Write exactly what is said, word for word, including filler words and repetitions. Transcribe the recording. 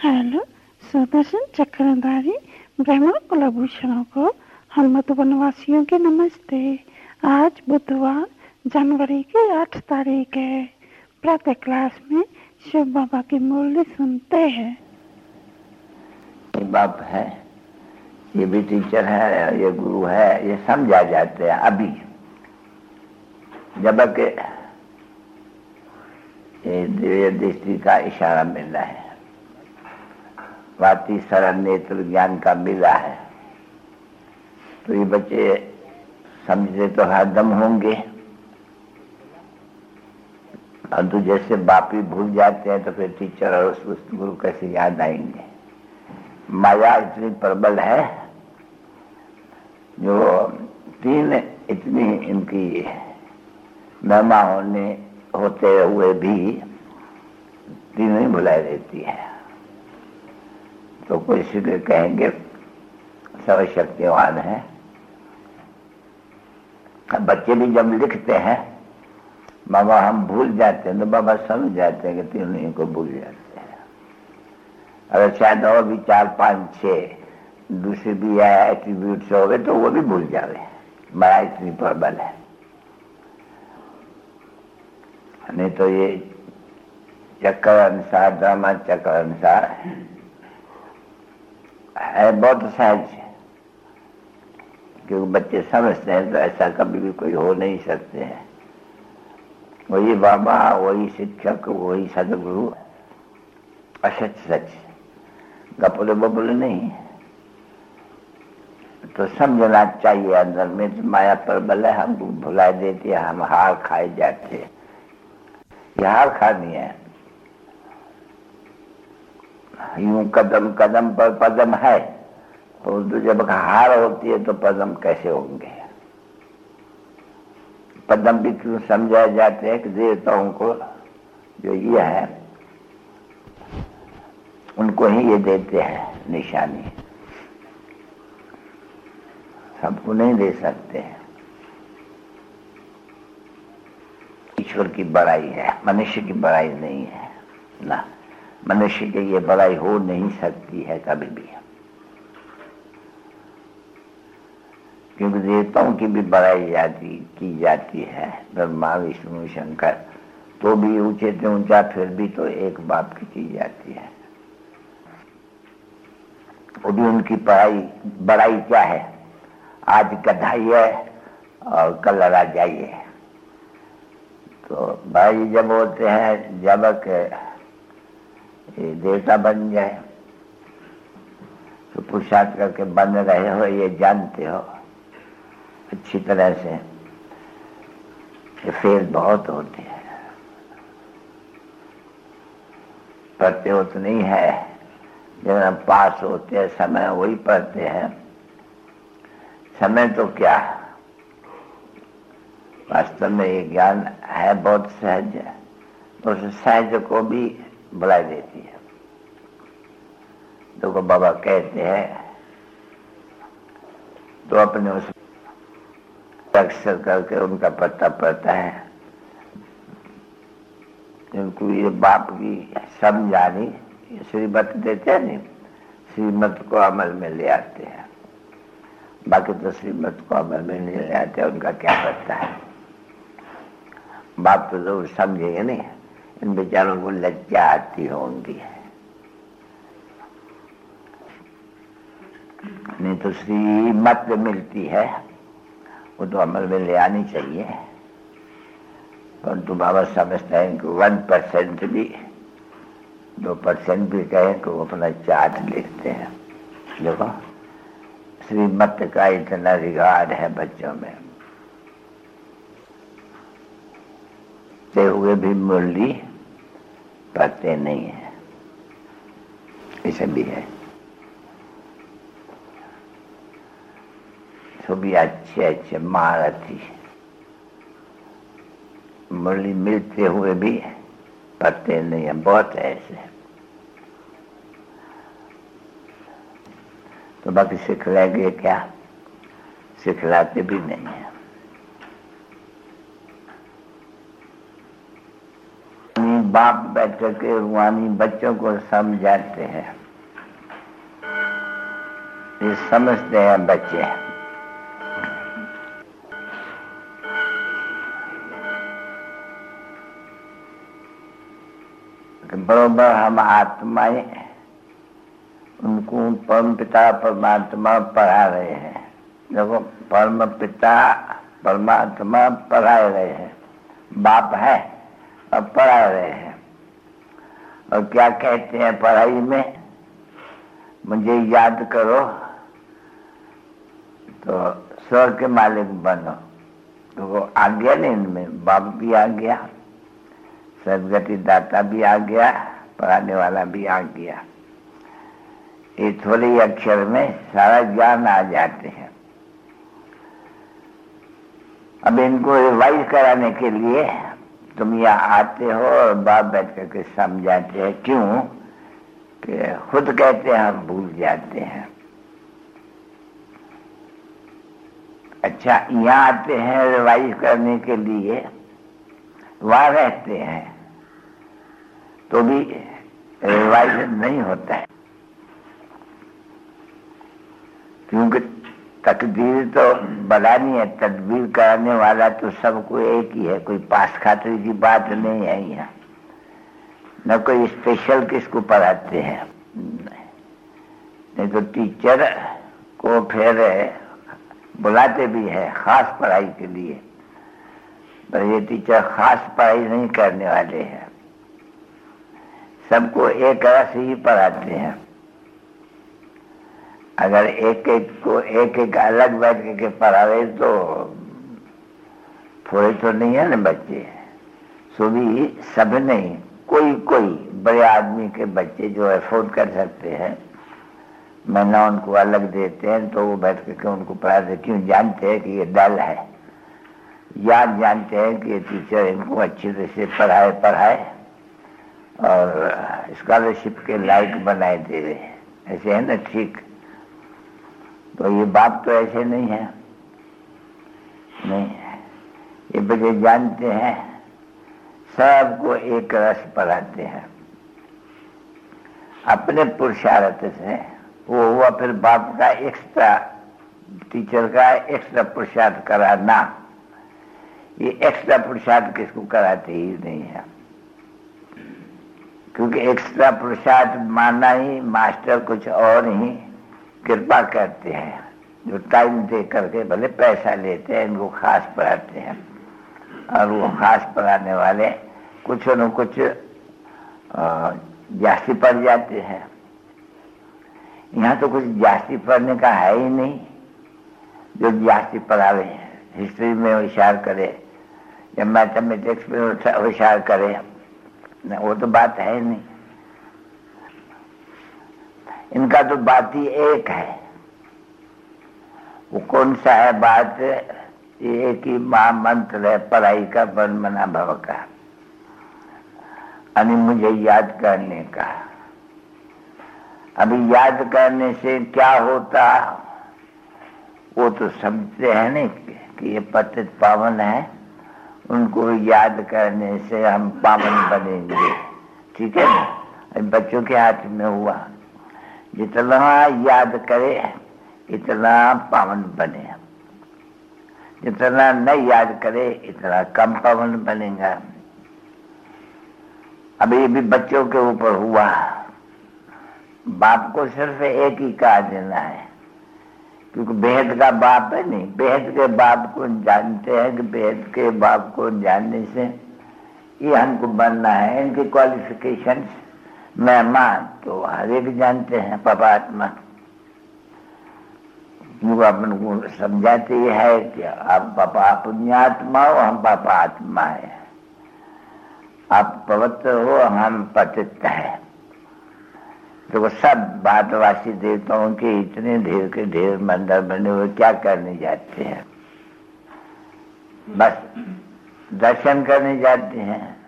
Hello Sudarshan चक्रधारी ब्रह्मा कुलभूषणों को हम मधुबनवासियों के नमस्ते। आज बुधवार जनवरी की आठ तारीख है। प्रातः क्लास में शिव बाबा की मुरली सुनते हैं। बाप है, ये भी टीचर है, ये गुरु है, ये समझा जाते हैं अभी, जबकि ये दिव्य दृष्टि का इशारा मिल रहा है, वाती सरल नेत्र ज्ञान का मिला है। तो ये बच्चे समझते तो हरदम होंगे, परंतु जैसे बाप ही भूल जाते हैं तो फिर टीचर और उस गुरु कैसे याद आएंगे। माया इतनी प्रबल है जो तीन इतनी इनकी महिमा होने होते हुए भी तीन ही भुलाई रहती है। तो कोई सीधे कहेंगे सर्वशक्तिवान है। बच्चे भी जब लिखते हैं बाबा हम भूल जाते हैं तो बाबा समझ जाते हैं कि तीनों ही को भूल जाते हैं। अगर शायद और भी चार पांच छह दूसरे भी एट्रीब्यूट्स हो गए तो वो भी भूल जावे। माया इतनी प्रबल है, नहीं तो ये चक्कर अनुसार ड्रामा चक्कर अनुसार है बहुत सहज, क्योंकि बच्चे समझते हैं तो ऐसा कभी भी कोई हो नहीं सकते हैं। वही बाबा, वही शिक्षक, वही सदगुरु, असच सच, गपुले बपुले नहीं। तो समझना चाहिए अंदर में तो माया प्रबल है, हमको भुला देती है, हम हार खाए जाते हैं। ये हार खानी है, यूं कदम कदम पर पदम है, तो जब हार होती है तो पदम कैसे होंगे। पदम भी क्यों समझाए जाते हैं कि देवताओं को जो ये है उनको ही ये देते हैं निशानी, सबको नहीं दे सकते हैं। ईश्वर की बड़ाई है, मनुष्य की बड़ाई नहीं है ना। मनुष्य की ये बड़ाई हो नहीं सकती है कभी भी, क्योंकि देवताओं की भी बड़ाई जाती की जाती है। ब्रह्मा विष्णु शंकर तो भी ऊंचे से ऊंचा, फिर भी तो एक बाप की की जाती है। वो भी उनकी बड़ाई बड़ाई क्या है, आज गधाई है और कल राजाई है। तो भाई जब होते हैं जब ये देवता बन जाए तो पुरुषार्थ करके बन रहे हो, ये जानते हो अच्छी तरह से। ये फेल बहुत होते हैं, पढ़ते हो तो नहीं है, जब पास होते हैं समय वही पढ़ते हैं। समय तो क्या, वास्तव में ये ज्ञान है बहुत सहज, तो उस सहज को भी बुला देती है। तो को बाबा कहते हैं तो अपने उस अक्षर करके उनका पता पड़ता है, उनको ये बाप की समझानी श्रीमत देते हैं नहीं, श्रीमत को अमल में ले आते हैं। बाकी तो श्रीमत को अमल में नहीं ले आते, उनका क्या पता है। बाप तो जरूर समझेंगे नहीं, इन बेचारों को लज्जा आती होंगी, नहीं तो श्रीमत मिलती है वो तो अमल में ले आनी चाहिए। परंतु बाबा समझते हैं कि वन परसेंट भी दो परसेंट भी कहें तो वो अपना चार्ट लिखते हैं। देखो श्रीमत का इतना रिगार्ड है बच्चों में, ते हुए भी मुरली पढ़ते नहीं है, ऐसा भी है। तो भी अच्छे अच्छे महारथी मुरली मिलते हुए भी पढ़ते नहीं है, बहुत ऐसे। तो बाकी सिखलाएंगे क्या, सिखलाते भी नहीं है। बाप बैठ करके रूहानी बच्चों को समझाते हैं, ये समझते हैं बच्चे। बरोबर हम आत्माएं उनको परम पिता परमात्मा पढ़ा रहे हैं। देखो, परम पिता परमात्मा पढ़ा रहे हैं, बाप है और पढ़ा रहे हैं। और क्या कहते हैं पढ़ाई में? मुझे याद करो तो स्वर्ग के मालिक बनो। तो वो आ गया नहीं, इनमें बाप भी आ गया, सदगति दाता भी आ गया, पढ़ाने वाला भी आ गया। ये थोड़े ही अक्षर में सारा ज्ञान आ जाते हैं। अब इनको रिवाइज कराने के लिए तुम यहाँ आते हो और बाप बैठ करके समझाते हैं। क्यों? कि खुद कहते हैं हम भूल जाते हैं। अच्छा, यहाँ आते हैं रिवाइज करने के लिए, वहां रहते हैं तो भी रिवाइज नहीं होता है, क्योंकि तकदीर तो बनानी है, तदबीर कराने वाला तो सबको एक ही है। कोई पास खातरी की बात नहीं है यहाँ, न कोई स्पेशल किसको पढ़ाते हैं। नहीं तो टीचर को फिर बुलाते भी है खास पढ़ाई के लिए, पर ये टीचर खास पढ़ाई नहीं करने वाले हैं, सबको एक रस ही पढ़ाते हैं। अगर एक एक को एक एक अलग बैठ के पढ़ावे तो थोड़े तो नहीं है ना बच्चे, सो भी सब नहीं, कोई कोई बड़े आदमी के बच्चे जो अफोर्ड कर सकते हैं, महीना उनको अलग देते हैं तो वो बैठ करके उनको पढ़ाते। क्यों? जानते हैं कि ये डल है, या जानते हैं कि ये टीचर इनको अच्छी तरह से पढ़ाए पढ़ाए और स्कॉलरशिप के लायक बनाए दे रहे। ऐसे है ना, ठीक। तो ये बाप तो ऐसे नहीं है, नहीं, ये बच्चे जानते हैं, सबको एक रस पढ़ाते हैं अपने पुरुषार्थ से। वो हुआ फिर बाप का एक्स्ट्रा, टीचर का एक्स्ट्रा पुरुषार्थ कराना। ये एक्स्ट्रा पुरुषार्थ किसको कराते ही नहीं है, क्योंकि एक्स्ट्रा पुरुषार्थ माना ही मास्टर कुछ और ही कृपा करते हैं, जो टाइम दे करके भले पैसा लेते हैं, इनको खास पढ़ाते हैं। और वो खास पढ़ाने वाले कुछ न कुछ जास्ती पढ़ जाते हैं। यहाँ तो कुछ जास्ती पढ़ने का है ही नहीं जो जास्ती पढ़ावे। हिस्ट्री में होशियार करे या मैथमेटिक्स में होशियार करे, वो तो बात है नहीं। इनका तो बात ही एक है। वो कौन सा है बात? एक ही महामंत्र है पढ़ाई का, बन मना भव का, यानी मुझे याद करने का। अभी याद करने से क्या होता वो तो समझते हैं नहीं कि ये पतित पावन है, उनको याद करने से हम पावन बनेंगे। ठीक है ना? अभी बच्चों के हाथ में हुआ, जितना याद करे इतना पावन बने, जितना नहीं याद करे इतना कम पावन बनेगा। अब ये भी बच्चों के ऊपर हुआ। बाप को सिर्फ एक ही कहा देना है, क्योंकि बेहद का बाप है नहीं। बेहद के बाप को जानते हैं कि बेहद के बाप को जानने से ये हमको बनना है। इनकी क्वालिफिकेशंस मेहमान तो हर एक जानते हैं, परमात्मा क्योंकि अपन को समझाते ही है कि आप पापा पुण्यात्मा हो, हम पापा आत्मा है। आप पवित्र हो, हम पतित है। तो सब भारतवासी देवताओं के इतने ढेर के ढेर मंदिर बने हुए क्या करने जाते हैं? बस दर्शन करने जाते हैं।